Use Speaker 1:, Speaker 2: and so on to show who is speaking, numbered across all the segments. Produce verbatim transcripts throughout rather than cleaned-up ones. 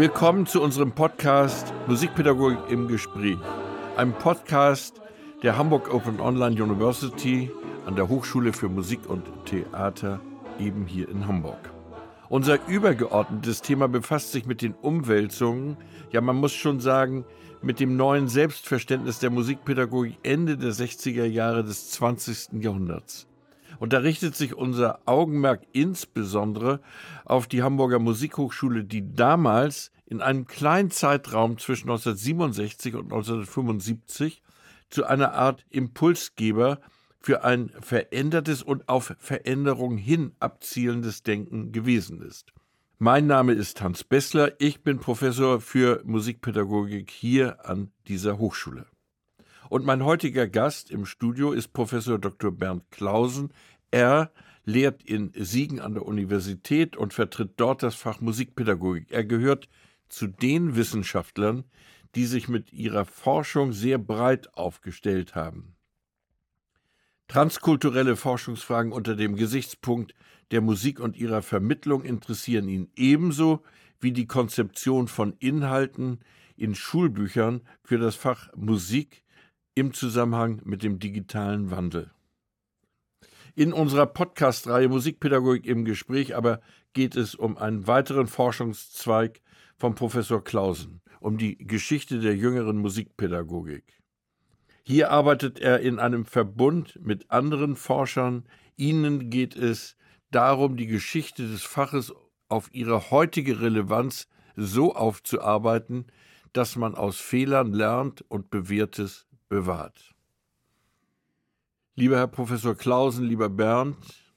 Speaker 1: Willkommen zu unserem Podcast Musikpädagogik im Gespräch, einem Podcast der Hamburg Open Online University an der Hochschule für Musik und Theater eben hier in Hamburg. Unser übergeordnetes Thema befasst sich mit den Umwälzungen, ja man muss schon sagen, mit dem neuen Selbstverständnis der Musikpädagogik Ende der sechziger Jahre des zwanzigsten Jahrhunderts. Und da richtet sich unser Augenmerk insbesondere auf die Hamburger Musikhochschule, die damals in einem kleinen Zeitraum zwischen neunzehnhundertsiebenundsechzig und neunzehnhundertfünfundsiebzig zu einer Art Impulsgeber für ein verändertes und auf Veränderung hin abzielendes Denken gewesen ist. Mein Name ist Hans Bessler, ich bin Professor für Musikpädagogik hier an dieser Hochschule. Und mein heutiger Gast im Studio ist Professor Doktor Bernd Clausen. Er lehrt in Siegen an der Universität und vertritt dort das Fach Musikpädagogik. Er gehört zu den Wissenschaftlern, die sich mit ihrer Forschung sehr breit aufgestellt haben. Transkulturelle Forschungsfragen unter dem Gesichtspunkt der Musik und ihrer Vermittlung interessieren ihn ebenso wie die Konzeption von Inhalten in Schulbüchern für das Fach Musik im Zusammenhang mit dem digitalen Wandel. In unserer Podcast-Reihe Musikpädagogik im Gespräch aber geht es um einen weiteren Forschungszweig von Professor Clausen, um die Geschichte der jüngeren Musikpädagogik. Hier arbeitet er in einem Verbund mit anderen Forschern. Ihnen geht es darum, die Geschichte des Faches auf ihre heutige Relevanz so aufzuarbeiten, dass man aus Fehlern lernt und Bewährtes bewahrt. Lieber Herr Professor Clausen, lieber Bernd,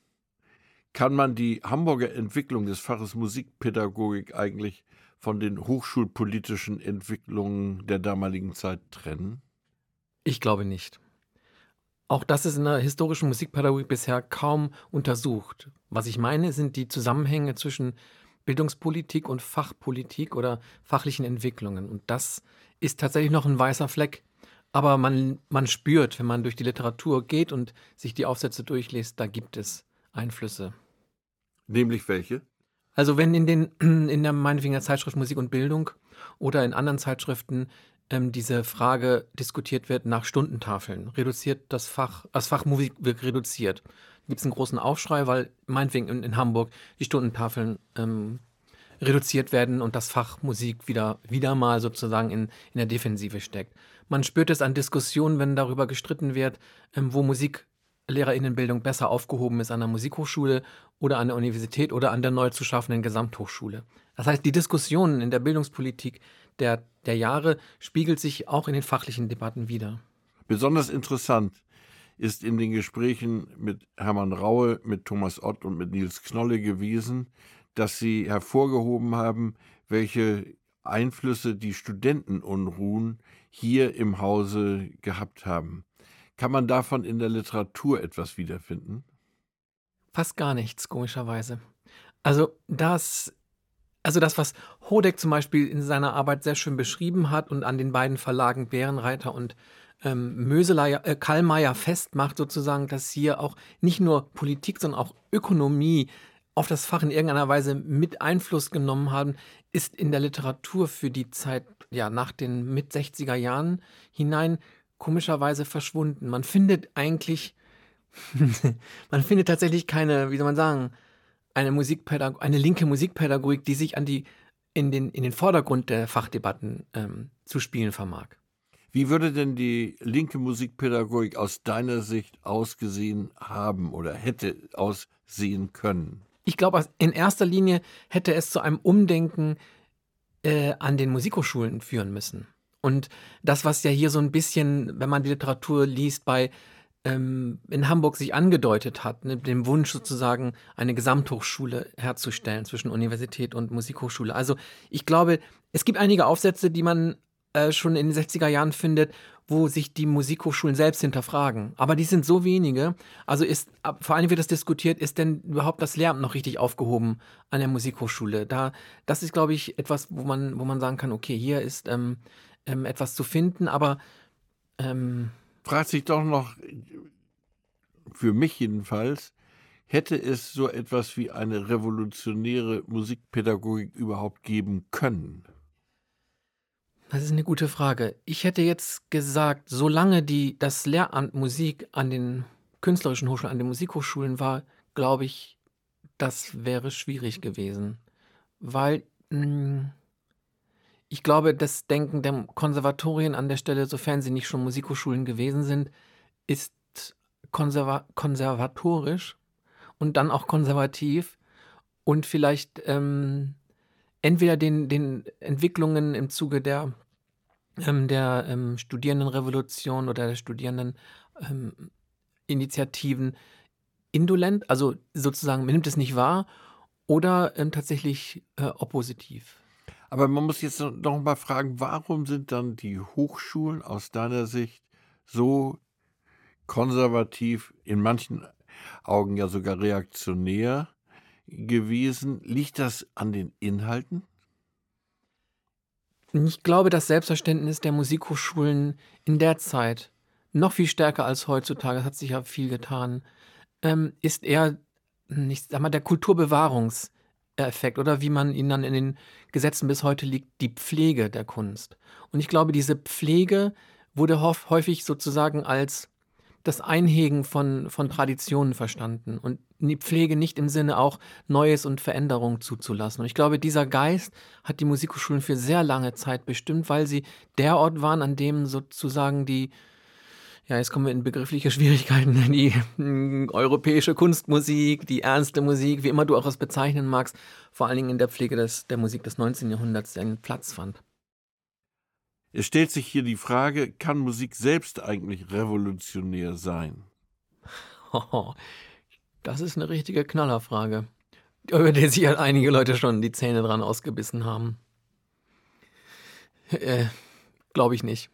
Speaker 1: kann man die Hamburger Entwicklung des Faches Musikpädagogik eigentlich von den hochschulpolitischen Entwicklungen der damaligen Zeit trennen?
Speaker 2: Ich glaube nicht. Auch das ist in der historischen Musikpädagogik bisher kaum untersucht. Was ich meine, sind die Zusammenhänge zwischen Bildungspolitik und Fachpolitik oder fachlichen Entwicklungen. Und das ist tatsächlich noch ein weißer Fleck. Aber man, man spürt, wenn man durch die Literatur geht und sich die Aufsätze durchliest, da gibt es Einflüsse.
Speaker 1: Nämlich welche?
Speaker 2: Also wenn in, den, in der meinetwegen der Zeitschrift Musik und Bildung oder in anderen Zeitschriften ähm, diese Frage diskutiert wird nach Stundentafeln, reduziert das Fach, das Fach Musik wird reduziert. Da gibt es einen großen Aufschrei, weil meinetwegen in, in Hamburg die Stundentafeln ähm, reduziert werden und das Fach Musik wieder, wieder mal sozusagen in, in der Defensive steckt. Man spürt es an Diskussionen, wenn darüber gestritten wird, ähm, wo MusiklehrerInnenbildung besser aufgehoben ist, an der Musikhochschule oder an der Universität oder an der neu zu schaffenden Gesamthochschule. Das heißt, die Diskussionen in der Bildungspolitik der, der Jahre spiegelt sich auch in den fachlichen Debatten wider.
Speaker 1: Besonders interessant ist in den Gesprächen mit Hermann Raue, mit Thomas Ott und mit Nils Knolle gewesen, dass Sie hervorgehoben haben, welche Einflüsse die Studentenunruhen hier im Hause gehabt haben. Kann man davon in der Literatur etwas wiederfinden?
Speaker 2: Fast gar nichts, komischerweise. Also das, also das, was Hodeck zum Beispiel in seiner Arbeit sehr schön beschrieben hat und an den beiden Verlagen Bärenreiter und ähm, Möseler, äh, Kallmayr festmacht sozusagen, dass hier auch nicht nur Politik, sondern auch Ökonomie auf das Fach in irgendeiner Weise mit Einfluss genommen haben, ist in der Literatur für die Zeit ja, nach den Mit-sechziger Jahren hinein komischerweise verschwunden. Man findet eigentlich, man findet tatsächlich keine, wie soll man sagen, eine Musikpädagog- eine linke Musikpädagogik, die sich an die, in den, in den Vordergrund der Fachdebatten ähm, zu spielen vermag.
Speaker 1: Wie würde denn die linke Musikpädagogik aus deiner Sicht ausgesehen haben oder hätte aussehen können?
Speaker 2: Ich glaube, in erster Linie hätte es zu einem Umdenken äh, an den Musikhochschulen führen müssen. Und das, was ja hier so ein bisschen, wenn man die Literatur liest, bei ähm, in Hamburg sich angedeutet hat, ne, dem Wunsch sozusagen eine Gesamthochschule herzustellen zwischen Universität und Musikhochschule. Also ich glaube, es gibt einige Aufsätze, die man äh, schon in den sechziger Jahren findet, wo sich die Musikhochschulen selbst hinterfragen. Aber die sind so wenige. Also ist, vor allem wird das diskutiert, ist denn überhaupt das Lehramt noch richtig aufgehoben an der Musikhochschule? Da, das ist, glaube ich, etwas, wo man, wo man sagen kann, okay, hier ist ähm, ähm, etwas zu finden, aber ähm,
Speaker 1: fragt sich doch noch, für mich jedenfalls, hätte es so etwas wie eine revolutionäre Musikpädagogik überhaupt geben können?
Speaker 2: Das ist eine gute Frage. Ich hätte jetzt gesagt, solange die das Lehramt Musik an den künstlerischen Hochschulen, an den Musikhochschulen war, glaube ich, das wäre schwierig gewesen, weil, hm, ich glaube, das Denken der Konservatorien an der Stelle, sofern sie nicht schon Musikhochschulen gewesen sind, ist konserva konservatorisch und dann auch konservativ und vielleicht, ähm, entweder den den Entwicklungen im Zuge der ähm, der, ähm, Studierendenrevolution oder der Studierenden ähm, Initiativen indolent, also sozusagen man nimmt es nicht wahr oder, ähm, tatsächlich, äh, oppositiv.
Speaker 1: Aber man muss jetzt noch noch mal fragen, warum sind dann die Hochschulen aus deiner Sicht so konservativ, in manchen Augen ja sogar reaktionär gewesen? Liegt das an den Inhalten?
Speaker 2: Ich glaube, das Selbstverständnis der Musikhochschulen in der Zeit noch viel stärker als heutzutage, es hat sich ja viel getan, ähm, ist eher, hm, ich sage mal, der Kulturbewahrungseffekt oder wie man ihn dann in den Gesetzen bis heute liegt, die Pflege der Kunst. Und ich glaube, diese Pflege wurde hof häufig sozusagen als das Einhegen von von Traditionen verstanden und die Pflege nicht im Sinne auch Neues und Veränderung zuzulassen. Und ich glaube, dieser Geist hat die Musikhochschulen für sehr lange Zeit bestimmt, weil sie der Ort waren, an dem sozusagen die ja, jetzt kommen wir in begriffliche Schwierigkeiten, die, hm, europäische Kunstmusik, die ernste Musik, wie immer du auch es bezeichnen magst, vor allen Dingen in der Pflege des der Musik des neunzehnten Jahrhunderts seinen Platz fand.
Speaker 1: Es stellt sich hier die Frage, kann Musik selbst eigentlich revolutionär sein?
Speaker 2: Das ist eine richtige Knallerfrage, über die sich halt einige Leute schon die Zähne dran ausgebissen haben. Äh, glaube ich nicht.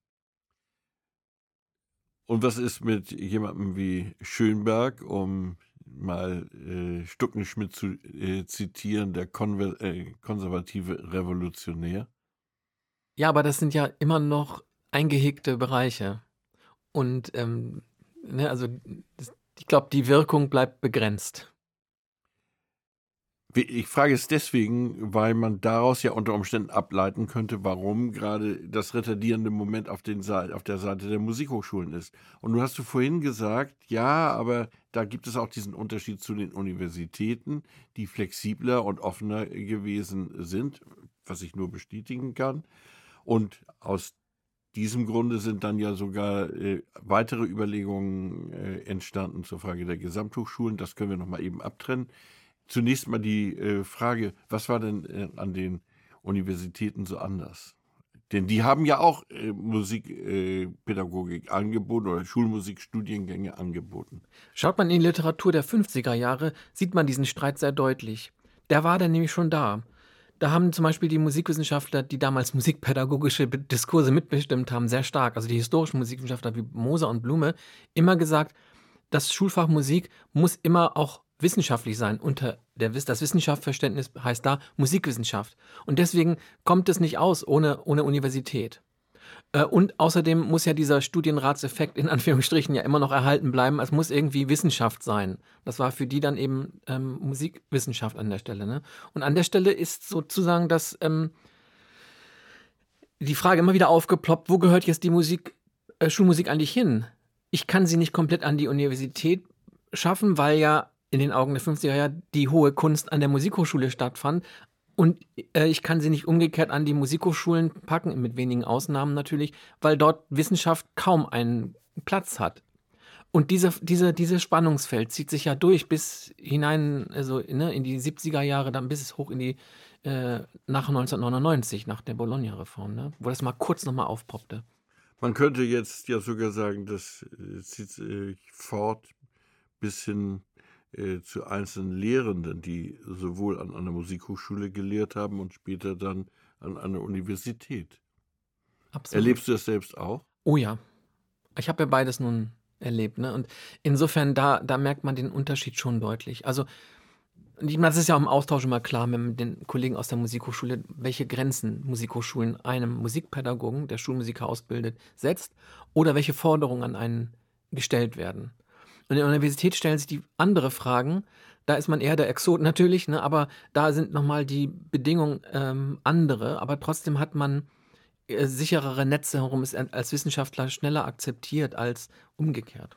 Speaker 1: Und was ist mit jemandem wie Schönberg, um mal äh, Stuckenschmidt zu äh, zitieren, der konver äh, konservative Revolutionär?
Speaker 2: Ja, aber das sind ja immer noch eingehegte Bereiche und, ähm, ne, also, das ich glaube, die Wirkung bleibt begrenzt.
Speaker 1: Wie- Ich frage es deswegen, weil man daraus ja unter Umständen ableiten könnte, warum gerade das retardierende Moment auf, den Seite, auf der Seite der Musikhochschulen ist. Und du hast du vorhin gesagt, ja, aber da gibt es auch diesen Unterschied zu den Universitäten, die flexibler und offener gewesen sind, was ich nur bestätigen kann. Und aus diesem Grunde sind dann ja sogar äh, weitere Überlegungen äh, entstanden zur Frage der Gesamthochschulen. Das können wir noch mal eben abtrennen. Zunächst mal die äh, Frage, was war denn äh, an den Universitäten so anders? Denn die haben ja auch äh, Musikpädagogik äh, angeboten oder Schulmusikstudiengänge angeboten.
Speaker 2: Schaut man in die Literatur der fünfziger Jahre, sieht man diesen Streit sehr deutlich. Der war dann nämlich schon da. Da haben zum Beispiel die Musikwissenschaftler, die damals musikpädagogische Be- Diskurse mitbestimmt haben, sehr stark, also die historischen Musikwissenschaftler wie Moser und Blume, immer gesagt, das Schulfach Musik muss immer auch wissenschaftlich sein. Unter der, Wiss- das Wissenschaftsverständnis heißt da Musikwissenschaft. Und deswegen kommt es nicht aus ohne, ohne Universität. Äh, Und außerdem muss ja dieser Studienratseffekt in Anführungsstrichen ja immer noch erhalten bleiben. Es muss irgendwie Wissenschaft sein. Das war für die dann eben ähm, Musikwissenschaft an der Stelle. Ne? Und an der Stelle ist sozusagen das, ähm, die Frage immer wieder aufgeploppt, wo gehört jetzt die Musik, äh, Schulmusik eigentlich hin? Ich kann sie nicht komplett an die Universität schaffen, weil ja in den Augen der fünfziger Jahre die hohe Kunst an der Musikhochschule stattfand. Und äh, ich kann sie nicht umgekehrt an die Musikhochschulen packen, mit wenigen Ausnahmen natürlich, weil dort Wissenschaft kaum einen Platz hat. Und diese, diese, dieses Spannungsfeld zieht sich ja durch bis hinein, also ne, in die siebziger Jahre, dann bis hoch in die, äh, nach neunzehnhundertneunundneunzig, nach der Bologna-Reform, ne, wo das mal kurz nochmal aufpoppte.
Speaker 1: Man könnte jetzt ja sogar sagen, das äh, zieht sich fort bis hin äh, zu einzelnen Lehrenden, die sowohl an einer Musikhochschule gelehrt haben und später dann an einer Universität.
Speaker 2: Absolut.
Speaker 1: Erlebst du das selbst auch?
Speaker 2: Oh ja, ich habe ja beides nun erlebt, ne? Und insofern, da, da merkt man den Unterschied schon deutlich. Also, und ich meine, das ist ja auch im Austausch immer klar mit den Kollegen aus der Musikhochschule, welche Grenzen Musikhochschulen einem Musikpädagogen, der Schulmusiker ausbildet, setzt oder welche Forderungen an einen gestellt werden. Und in der Universität stellen sich die andere Fragen. Da ist man eher der Exot natürlich, ne? Aber da sind nochmal die Bedingungen ähm, andere. Aber trotzdem hat man äh, sicherere Netze herum ist als Wissenschaftler schneller akzeptiert als umgekehrt.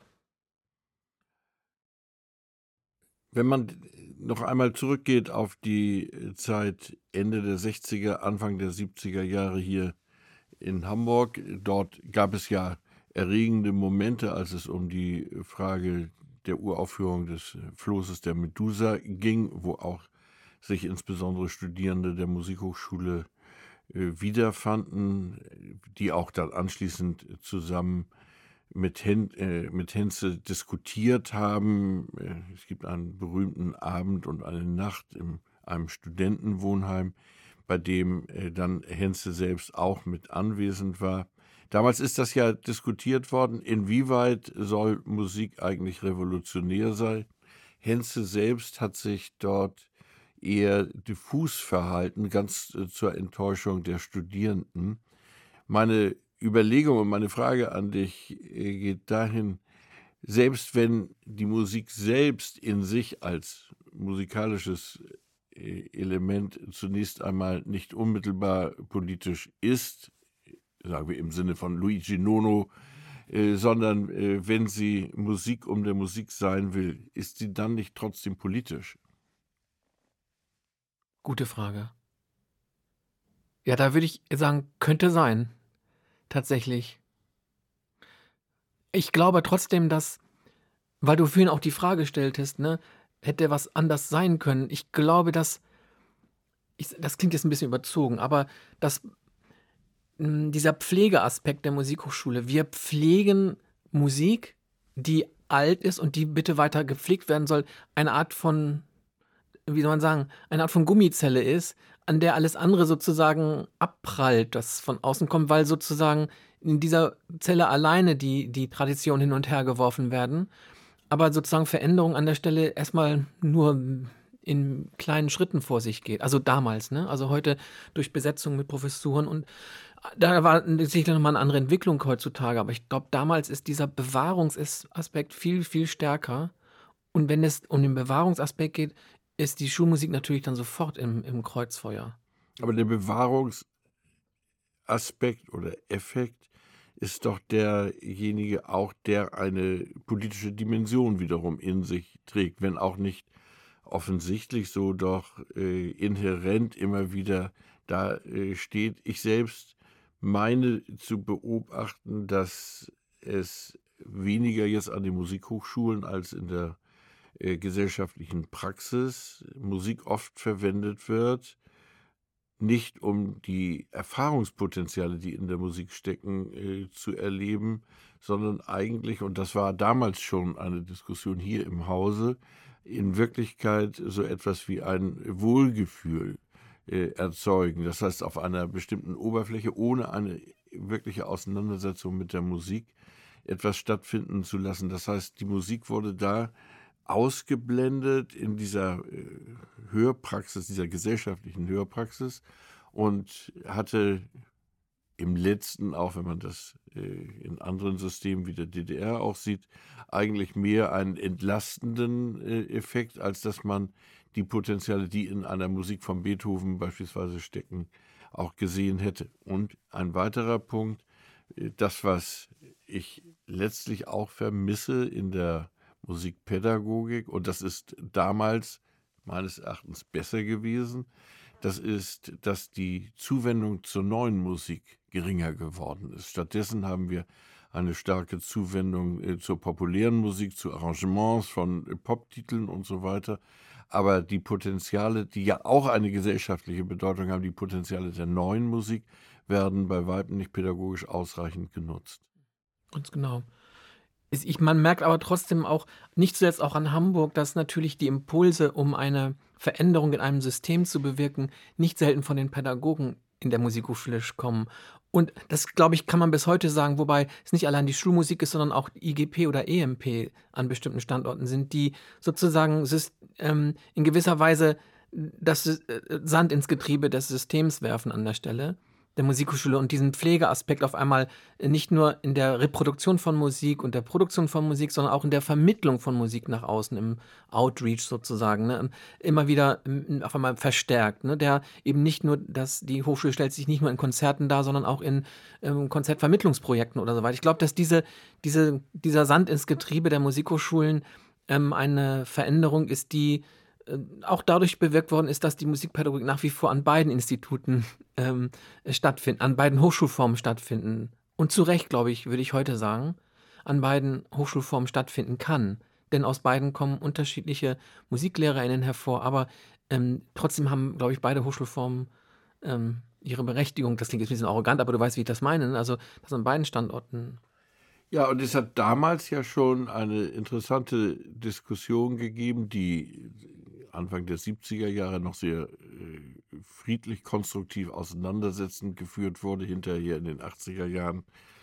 Speaker 1: Wenn man noch einmal zurückgeht auf die Zeit Ende der sechziger, Anfang der siebziger Jahre hier in Hamburg, dort gab es ja erregende Momente, als es um die Frage der Uraufführung des Flosses der Medusa ging, wo auch sich insbesondere Studierende der Musikhochschule äh, wiederfanden, die auch dann anschließend zusammen mit, Hen äh, mit Henze diskutiert haben. Äh, es gibt einen berühmten Abend und eine Nacht in einem Studentenwohnheim, bei dem äh, dann Henze selbst auch mit anwesend war. Damals ist das ja diskutiert worden, inwieweit soll Musik eigentlich revolutionär sein. Henze selbst hat sich dort eher diffus verhalten, ganz äh, zur Enttäuschung der Studierenden. Meine Überlegung und meine Frage an dich äh, geht dahin, selbst wenn die Musik selbst in sich als musikalisches äh, Element zunächst einmal nicht unmittelbar politisch ist, sagen wir im Sinne von Luigi Nono, äh, sondern äh, wenn sie Musik um der Musik sein will, ist sie dann nicht trotzdem politisch?
Speaker 2: Gute Frage. Ja, da würde ich sagen, könnte sein. Tatsächlich. Ich glaube trotzdem, dass, weil du vorhin auch die Frage stelltest, ne, hätte was anders sein können. Ich glaube, dass, ich, das klingt jetzt ein bisschen überzogen, aber dass mh, dieser Pflegeaspekt der Musikhochschule, wir pflegen Musik, die alt ist und die bitte weiter gepflegt werden soll, eine Art von, wie soll man sagen, eine Art von Gummizelle ist, an der alles andere sozusagen abprallt, das von außen kommt, weil sozusagen in dieser Zelle alleine die, die Traditionen hin und her geworfen werden, aber sozusagen Veränderung an der Stelle erstmal nur in kleinen Schritten vor sich geht. Also damals, ne? Also heute durch Besetzung mit Professuren und da war sicher nochmal eine andere Entwicklung heutzutage, aber ich glaube, damals ist dieser Bewahrungsaspekt viel, viel stärker. Und wenn es um den Bewahrungsaspekt geht, ist die Schulmusik natürlich dann sofort im, im Kreuzfeuer.
Speaker 1: Aber der Bewahrungsaspekt oder Effekt ist doch derjenige auch, der eine politische Dimension wiederum in sich trägt, wenn auch nicht offensichtlich, so doch äh, inhärent immer wieder da äh, steht. Ich selbst meine zu beobachten, dass es weniger jetzt an den Musikhochschulen als in der äh, gesellschaftlichen Praxis Musik oft verwendet wird, nicht um die Erfahrungspotenziale, die in der Musik stecken, äh, zu erleben, sondern eigentlich, und das war damals schon eine Diskussion hier im Hause, in Wirklichkeit so etwas wie ein Wohlgefühl äh, erzeugen. Das heißt, auf einer bestimmten Oberfläche, ohne eine wirkliche Auseinandersetzung mit der Musik, etwas stattfinden zu lassen. Das heißt, die Musik wurde da ausgeblendet in dieser äh, Hörpraxis, dieser gesellschaftlichen Hörpraxis und hatte im letzten, auch wenn man das äh, in anderen Systemen wie der D D R auch sieht, eigentlich mehr einen entlastenden äh, Effekt, als dass man die Potenziale, die in einer Musik von Beethoven beispielsweise stecken, auch gesehen hätte. Und ein weiterer Punkt, äh, das, was ich letztlich auch vermisse in der Musikpädagogik, und das ist damals meines Erachtens besser gewesen, das ist, dass die Zuwendung zur neuen Musik geringer geworden ist. Stattdessen haben wir eine starke Zuwendung äh, zur populären Musik, zu Arrangements von äh, Poptiteln und so weiter. Aber die Potenziale, die ja auch eine gesellschaftliche Bedeutung haben, die Potenziale der neuen Musik, werden bei weitem nicht pädagogisch ausreichend genutzt.
Speaker 2: Ganz genau. Ist- Ich, man merkt aber trotzdem auch, nicht zuletzt auch an Hamburg, dass natürlich die Impulse, um eine Veränderung in einem System zu bewirken, nicht selten von den Pädagogen in der Musikhochschule kommen. Und das, glaube ich, kann man bis heute sagen, wobei es nicht allein die Schulmusik ist, sondern auch I G P oder E M P an bestimmten Standorten sind, die sozusagen sys- ähm, in gewisser Weise das äh, Sand ins Getriebe des Systems werfen an der Stelle. der Musikhochschule und diesen Pflegeaspekt auf einmal äh, nicht nur in der Reproduktion von Musik und der Produktion von Musik, sondern auch in der Vermittlung von Musik nach außen, im Outreach sozusagen, ne, immer wieder ähm, auf einmal verstärkt, ne, der eben nicht nur, dass die Hochschule stellt sich nicht nur in Konzerten dar, sondern auch in ähm, Konzertvermittlungsprojekten oder so weiter. Ich glaube, dass diese, diese, dieser Sand ins Getriebe der Musikhochschulen ähm, eine Veränderung ist, die äh, auch dadurch bewirkt worden ist, dass die Musikpädagogik nach wie vor an beiden Instituten ähm, stattfinden, an beiden Hochschulformen stattfinden. Und zu Recht, glaube ich, würde ich heute sagen, an beiden Hochschulformen stattfinden kann. Denn aus beiden kommen unterschiedliche MusiklehrerInnen hervor, aber ähm, trotzdem haben, glaube ich, beide Hochschulformen ähm, ihre Berechtigung. Das klingt jetzt ein bisschen arrogant, aber du weißt, wie ich das meine. Ne? Also, dass an beiden Standorten.
Speaker 1: Ja, und es hat damals ja schon eine interessante Diskussion gegeben, die Anfang der siebziger Jahre noch sehr äh, friedlich, konstruktiv auseinandersetzend geführt wurde, hinterher in den achtziger Jahren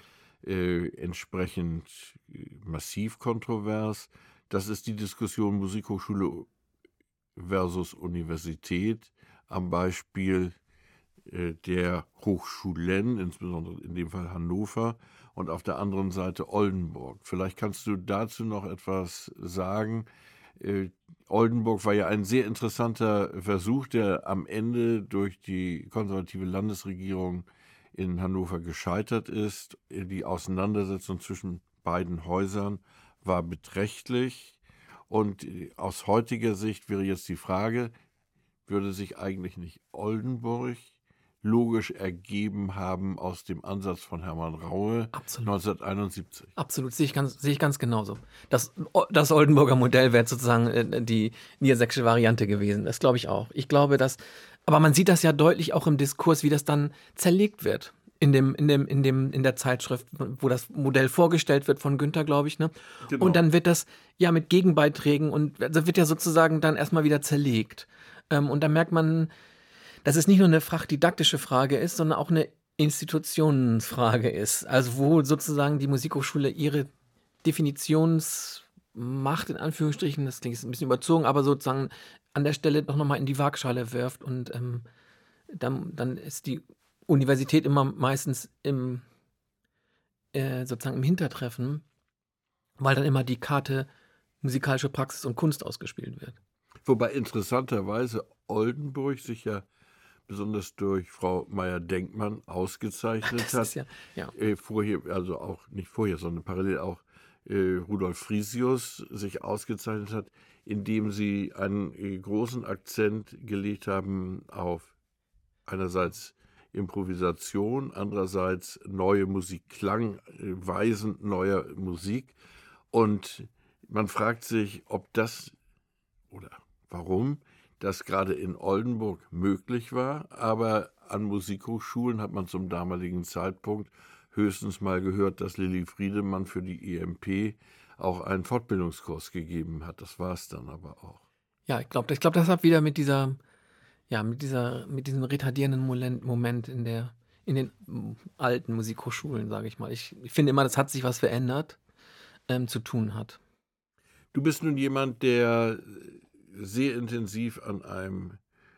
Speaker 1: äh, entsprechend äh, massiv kontrovers. Das ist die Diskussion Musikhochschule versus Universität am Beispiel äh, der Hochschulen, insbesondere in dem Fall Hannover, und auf der anderen Seite Oldenburg. Vielleicht kannst du dazu noch etwas sagen. Äh, Oldenburg war ja ein sehr interessanter Versuch, der am Ende durch die konservative Landesregierung in Hannover gescheitert ist. Die Auseinandersetzung zwischen beiden Häusern war beträchtlich. Und aus heutiger Sicht wäre jetzt die Frage, würde sich eigentlich nicht Oldenburg logisch ergeben haben aus dem Ansatz von Hermann Raue
Speaker 2: Absolut.
Speaker 1: neunzehnhunderteinundsiebzig.
Speaker 2: Absolut, sehe ich ganz, sehe ich ganz genauso. Das, das Oldenburger Modell wäre sozusagen äh, die niedersächsische Variante gewesen. Das glaube ich auch. Ich glaube, dass, aber man sieht das ja deutlich auch im Diskurs, wie das dann zerlegt wird. In dem, in dem, in dem, in der Zeitschrift, wo das Modell vorgestellt wird von Günther, glaube ich, ne?
Speaker 1: Genau.
Speaker 2: Und dann wird das ja mit Gegenbeiträgen und also wird ja sozusagen dann erstmal wieder zerlegt. Ähm, und da merkt man, dass es nicht nur eine fachdidaktische Frage ist, sondern auch eine Institutionsfrage ist. Also wo sozusagen die Musikhochschule ihre Definitionsmacht, in Anführungsstrichen, das klingt jetzt ein bisschen überzogen, aber sozusagen an der Stelle doch nochmal in die Waagschale wirft. Und ähm, dann, dann ist die Universität immer meistens im, äh, sozusagen im Hintertreffen, weil dann immer die Karte musikalische Praxis und Kunst ausgespielt wird.
Speaker 1: Wobei interessanterweise Oldenburg sich ja besonders durch Frau Meyer-Denkmann ausgezeichnet
Speaker 2: Das
Speaker 1: hat.
Speaker 2: ist ja, ja.
Speaker 1: Äh, vorher, also auch nicht vorher, sondern parallel auch äh, Rudolf Frisius sich ausgezeichnet hat, indem sie einen äh, großen Akzent gelegt haben auf einerseits Improvisation, andererseits neue Musik, klangweisen neuer Musik. Und man fragt sich, ob das oder warum das gerade in Oldenburg möglich war, aber an Musikhochschulen hat man zum damaligen Zeitpunkt höchstens mal gehört, dass Lilly Friedemann für die E M P auch einen Fortbildungskurs gegeben hat. Das war es dann aber auch.
Speaker 2: Ja, ich glaube, ich glaub, das hat wieder mit dieser, ja, mit dieser, mit diesem retardierenden Moment, Moment in der, in den mm, alten Musikhochschulen, sage ich mal. Ich, ich finde immer, das hat sich was verändert, ähm, zu tun hat.
Speaker 1: Du bist nun jemand, der sehr intensiv an einem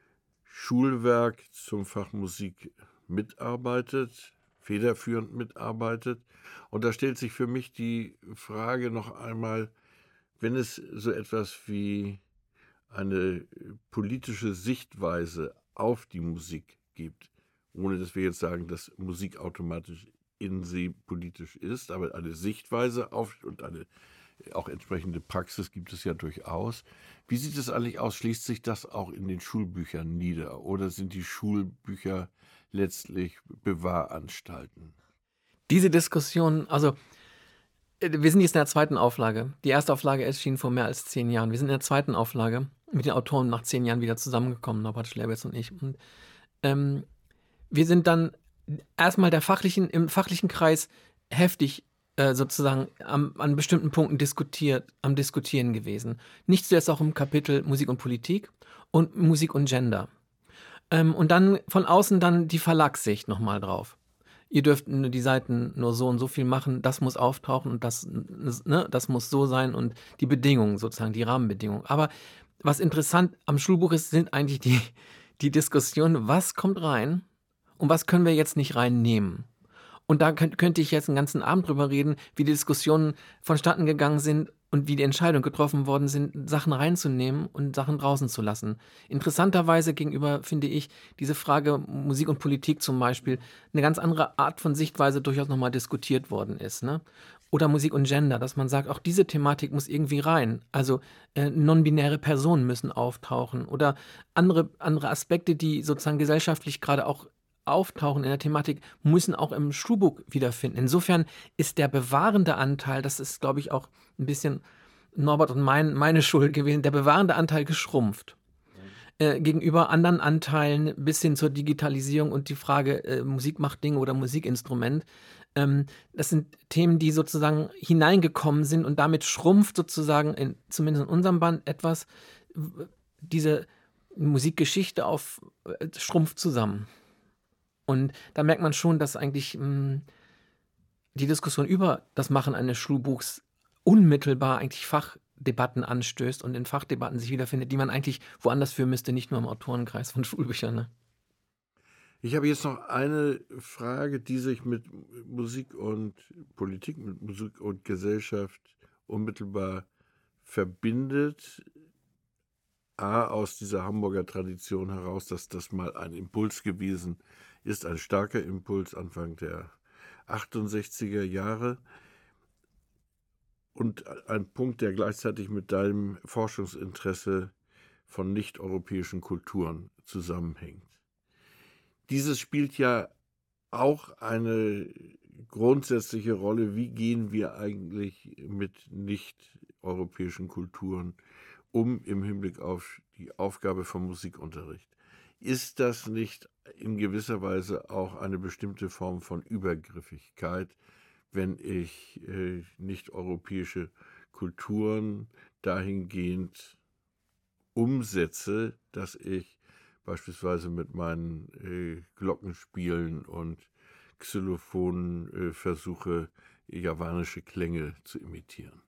Speaker 1: Schulwerk zum Fach Musik mitarbeitet, federführend mitarbeitet. Und da stellt sich für mich die Frage noch einmal, wenn es so etwas wie eine politische Sichtweise auf die Musik gibt, ohne dass wir jetzt sagen, dass Musik automatisch in sich politisch ist, aber eine Sichtweise auf und eine auch entsprechende Praxis gibt es ja durchaus. Wie sieht es eigentlich aus? Schließt sich das auch in den Schulbüchern nieder? Oder sind die Schulbücher letztlich Bewahranstalten?
Speaker 2: Diese Diskussion, also äh, wir sind jetzt in der zweiten Auflage. Die erste Auflage erschien vor mehr als zehn Jahren. Wir sind in der zweiten Auflage mit den Autoren nach zehn Jahren wieder zusammengekommen, Norbert Schlerbitz und ich. Und ähm, wir sind dann erstmal der fachlichen, im fachlichen Kreis heftig äh, sozusagen am, an bestimmten Punkten diskutiert, am Diskutieren gewesen. Nicht zuletzt auch im Kapitel Musik und Politik und Musik und Gender. Ähm, und dann von außen dann die Verlagssicht nochmal drauf. Ihr dürft nur die Seiten nur so und so viel machen, das muss auftauchen und das, ne, das muss so sein und die Bedingungen sozusagen, die Rahmenbedingungen. Aber was interessant am Schulbuch ist, sind eigentlich die, die Diskussionen, was kommt rein und was können wir jetzt nicht reinnehmen? Und da könnt, könnte ich jetzt einen ganzen Abend drüber reden, wie die Diskussionen vonstatten gegangen sind und wie die Entscheidungen getroffen worden sind, Sachen reinzunehmen und Sachen draußen zu lassen. Interessanterweise gegenüber, finde ich, diese Frage Musik und Politik zum Beispiel, eine ganz andere Art von Sichtweise durchaus nochmal diskutiert worden ist. Ne? Oder Musik und Gender, dass man sagt, auch diese Thematik muss irgendwie rein. Also äh, non-binäre Personen müssen auftauchen oder andere, andere Aspekte, die sozusagen gesellschaftlich gerade auch auftauchen in der Thematik, müssen auch im Schulbuch wiederfinden. Insofern ist der bewahrende Anteil, das ist, glaube ich, auch ein bisschen Norbert und mein, meine Schuld gewesen, der bewahrende Anteil geschrumpft. Äh, gegenüber anderen Anteilen bis hin zur Digitalisierung und die Frage äh, Musik macht Dinge oder Musikinstrument. Ähm, das sind Themen, die sozusagen hineingekommen sind und damit schrumpft sozusagen, in, zumindest in unserem Band, etwas, w- diese Musikgeschichte auf, äh, schrumpft zusammen. Und da merkt man schon, dass eigentlich mh, die Diskussion über das Machen eines Schulbuchs unmittelbar eigentlich Fachdebatten anstößt und in Fachdebatten sich wiederfindet, die man eigentlich woanders führen müsste, nicht nur im Autorenkreis von Schulbüchern. Ne?
Speaker 1: Ich habe jetzt noch eine Frage, die sich mit Musik und Politik, mit Musik und Gesellschaft unmittelbar verbindet. A, aus dieser Hamburger Tradition heraus, dass das mal ein Impuls gewesen ist, ein starker Impuls Anfang der achtundsechziger Jahre und ein Punkt, der gleichzeitig mit deinem Forschungsinteresse von nicht-europäischen Kulturen zusammenhängt. Dieses spielt ja auch eine grundsätzliche Rolle. Wie gehen wir eigentlich mit nicht-europäischen Kulturen um im Hinblick auf die Aufgabe von Musikunterricht? Ist das nicht in gewisser Weise auch eine bestimmte Form von Übergriffigkeit, wenn ich äh, nicht-europäische Kulturen dahingehend umsetze, dass ich beispielsweise mit meinen äh, Glockenspielen und Xylophonen äh, versuche, javanische Klänge zu imitieren?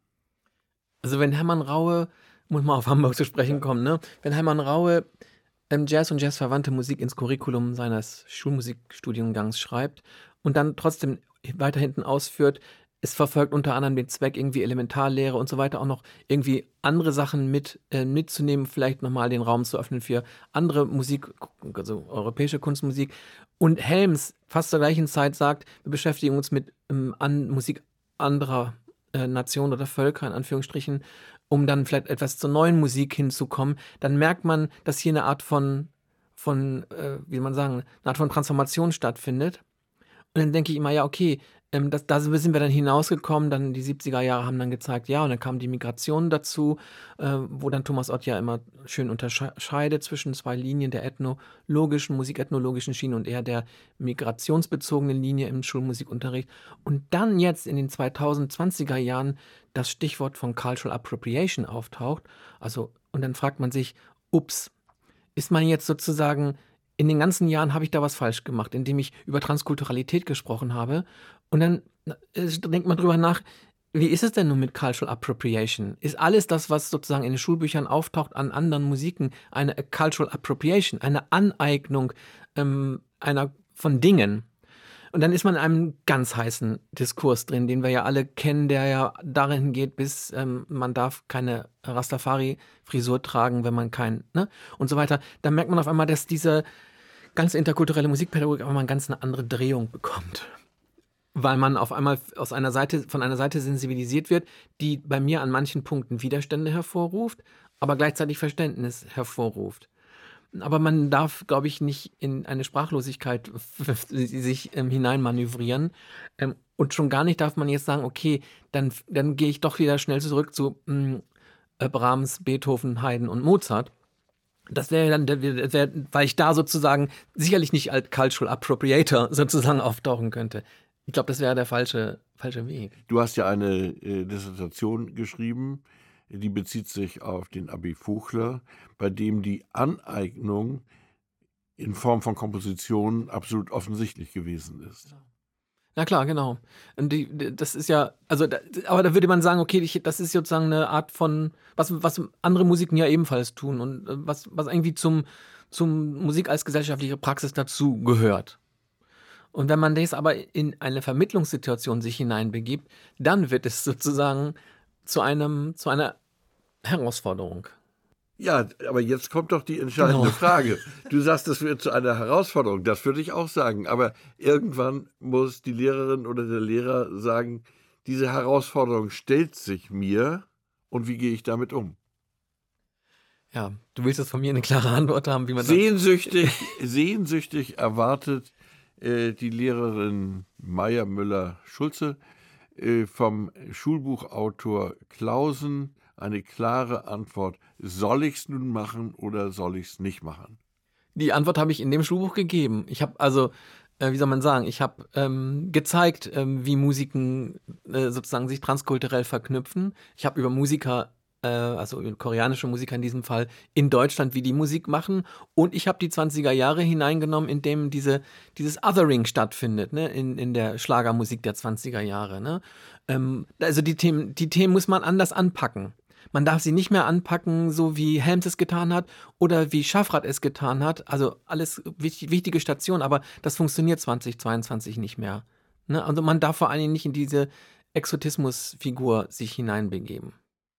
Speaker 2: Also wenn Hermann Raue, muss mal auf Hamburg zu sprechen kommen, ne? Wenn Hermann Raue ähm, Jazz und jazzverwandte Musik ins Curriculum seines Schulmusikstudiengangs schreibt und dann trotzdem weiter hinten ausführt, es verfolgt unter anderem den Zweck, irgendwie Elementarlehre und so weiter, auch noch irgendwie andere Sachen mit äh, mitzunehmen, vielleicht nochmal den Raum zu öffnen für andere Musik, also europäische Kunstmusik. Und Helms fast zur gleichen Zeit sagt, wir beschäftigen uns mit ähm, an Musik anderer äh, Nationen oder Völker, in Anführungsstrichen, um dann vielleicht etwas zur neuen Musik hinzukommen. Dann merkt man, dass hier eine Art von, von äh, wie soll man sagen, eine Art von Transformation stattfindet. Und dann denke ich immer, ja, okay, ähm, das, da sind wir dann hinausgekommen, dann die siebziger Jahre haben dann gezeigt, ja, und dann kam die Migration dazu, äh, wo dann Thomas Ott ja immer schön unterscheidet zwischen zwei Linien der ethnologischen, musikethnologischen Schiene und eher der migrationsbezogenen Linie im Schulmusikunterricht. Und dann jetzt in den zweitausendzwanziger Jahren das Stichwort von Cultural Appropriation auftaucht. Also, und dann fragt man sich, ups, ist man jetzt sozusagen in den ganzen Jahren habe ich da was falsch gemacht, indem ich über Transkulturalität gesprochen habe. Und dann äh, denkt man drüber nach, wie ist es denn nun mit Cultural Appropriation? Ist alles das, was sozusagen in den Schulbüchern auftaucht an anderen Musiken, eine Cultural Appropriation, eine Aneignung ähm, einer von Dingen? Und dann ist man in einem ganz heißen Diskurs drin, den wir ja alle kennen, der ja darin geht, bis ähm, man darf keine Rastafari-Frisur tragen, wenn man kein, ne? Und so weiter. Da merkt man auf einmal, dass diese ganze interkulturelle Musikpädagogik auf einmal eine ganz eine andere Drehung bekommt. Weil man auf einmal aus einer Seite, von einer Seite sensibilisiert wird, die bei mir an manchen Punkten Widerstände hervorruft, aber gleichzeitig Verständnis hervorruft. Aber man darf, glaube ich, nicht in eine Sprachlosigkeit sich ähm, hineinmanövrieren. Ähm, und schon gar nicht darf man jetzt sagen, okay, dann, dann gehe ich doch wieder schnell zurück zu mh, äh, Brahms, Beethoven, Haydn und Mozart. Das wäre dann, das wär, weil ich da sozusagen sicherlich nicht als Cultural Appropriator sozusagen auftauchen könnte. Ich glaube, das wäre der falsche, falsche Weg.
Speaker 1: Du hast ja eine äh, Dissertation geschrieben, die bezieht sich auf den Abi Fuchler, bei dem die Aneignung in Form von Komposition absolut offensichtlich gewesen ist.
Speaker 2: Na klar, genau. Und die, das ist ja, also, da, aber da würde man sagen, okay, ich, das ist sozusagen eine Art von, was, was andere Musiken ja ebenfalls tun und was, was irgendwie zum, zum Musik als gesellschaftliche Praxis dazu gehört. Und wenn man das aber in eine Vermittlungssituation sich hineinbegibt, dann wird es sozusagen zu einem, zu einer Herausforderung.
Speaker 1: Ja, aber jetzt kommt doch die entscheidende
Speaker 2: Genau.
Speaker 1: Frage. Du sagst, das wird zu einer Herausforderung. Das würde ich auch sagen. Aber irgendwann muss die Lehrerin oder der Lehrer sagen, diese Herausforderung stellt sich mir und wie gehe ich damit um?
Speaker 2: Ja, du willst jetzt von mir eine klare Antwort haben, wie man das...
Speaker 1: Sehnsüchtig, sehnsüchtig erwartet äh, die Lehrerin Meier Müller-Schulze äh, vom Schulbuchautor Clausen eine klare Antwort. Soll ich es nun machen oder soll ich es nicht machen?
Speaker 2: Die Antwort habe ich in dem Schulbuch gegeben. Ich habe also, äh, wie soll man sagen, ich habe ähm, gezeigt, ähm, wie Musiken äh, sozusagen sich transkulturell verknüpfen. Ich habe über Musiker, äh, also über koreanische Musiker in diesem Fall, in Deutschland, wie die Musik machen. Und ich habe die zwanziger Jahre hineingenommen, in dem diese, dieses Othering stattfindet, ne, in, in der Schlagermusik der zwanziger Jahre. Ne? Ähm, also die Themen, die Themen muss man anders anpacken. Man darf sie nicht mehr anpacken, so wie Helms es getan hat oder wie Schaffrath es getan hat. Also alles wichtig, wichtige Stationen, aber das funktioniert zwanzig zweiundzwanzig nicht mehr. Ne? Also man darf vor allen Dingen nicht in diese Exotismusfigur sich hineinbegeben.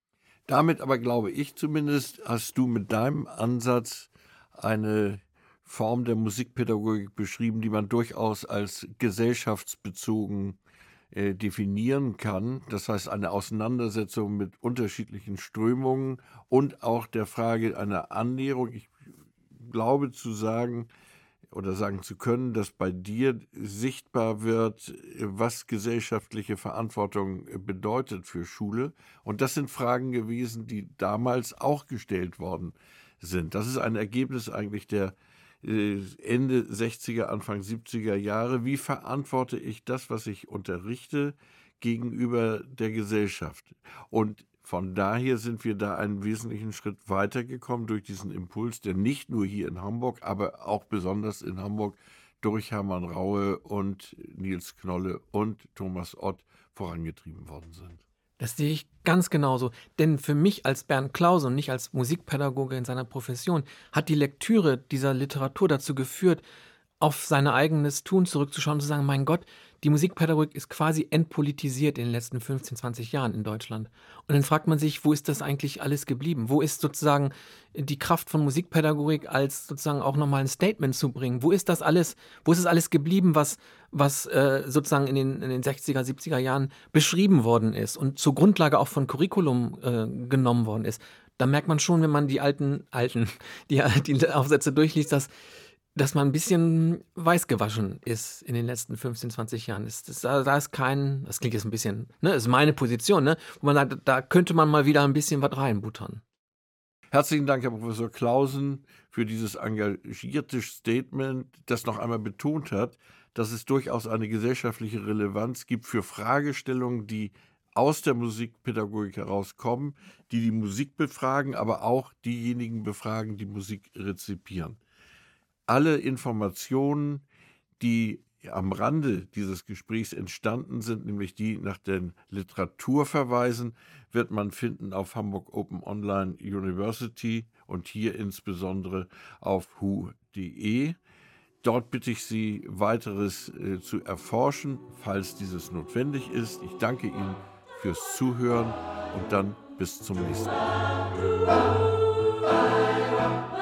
Speaker 1: Damit aber glaube ich zumindest, hast du mit deinem Ansatz eine Form der Musikpädagogik beschrieben, die man durchaus als gesellschaftsbezogen äh, definieren kann. Das heißt, eine Auseinandersetzung mit unterschiedlichen Strömungen und auch der Frage einer Annäherung. Ich glaube zu sagen oder sagen zu können, dass bei dir sichtbar wird, was gesellschaftliche Verantwortung bedeutet für Schule. Und das sind Fragen gewesen, die damals auch gestellt worden sind. Das ist ein Ergebnis eigentlich der äh, Ende sechziger, Anfang siebziger Jahre. Wie verantworte ich das, was ich unterrichte, gegenüber der Gesellschaft? Und von daher sind wir da einen wesentlichen Schritt weitergekommen durch diesen Impuls, der nicht nur hier in Hamburg, aber auch besonders in Hamburg durch Hermann Raue und Nils Knolle und Thomas Ott vorangetrieben worden sind.
Speaker 2: Das sehe ich ganz genauso. Denn für mich als Bernd Clausen und nicht als Musikpädagoge in seiner Profession hat die Lektüre dieser Literatur dazu geführt, auf sein eigenes Tun zurückzuschauen und zu sagen, mein Gott, die Musikpädagogik ist quasi entpolitisiert in den letzten fünfzehn, zwanzig Jahren in Deutschland. Und dann fragt man sich, wo ist das eigentlich alles geblieben? Wo ist sozusagen die Kraft von Musikpädagogik als sozusagen auch nochmal ein Statement zu bringen? Wo ist das alles, wo ist es alles geblieben, was, was äh, sozusagen in den, in den sechziger, siebziger Jahren beschrieben worden ist und zur Grundlage auch von Curriculum äh, genommen worden ist? Da merkt man schon, wenn man die alten, alten, die, die Aufsätze durchliest, dass dass man ein bisschen weiß gewaschen ist in den letzten fünfzehn, zwanzig Jahren. Das, das, da ist kein, das klingt jetzt ein bisschen, ne, ist meine Position, ne, wo man sagt, da könnte man mal wieder ein bisschen was reinbuttern.
Speaker 1: Herzlichen Dank, Herr Professor Clausen, für dieses engagierte Statement, das noch einmal betont hat, dass es durchaus eine gesellschaftliche Relevanz gibt für Fragestellungen, die aus der Musikpädagogik herauskommen, die die Musik befragen, aber auch diejenigen befragen, die Musik rezipieren. Alle Informationen, die am Rande dieses Gesprächs entstanden sind, nämlich die nach der Literatur verweisen, wird man finden auf Hamburg Open Online University und hier insbesondere auf hu punkt de. Dort bitte ich Sie, weiteres äh, zu erforschen, falls dieses notwendig ist. Ich danke Ihnen fürs Zuhören und dann bis zum nächsten Mal.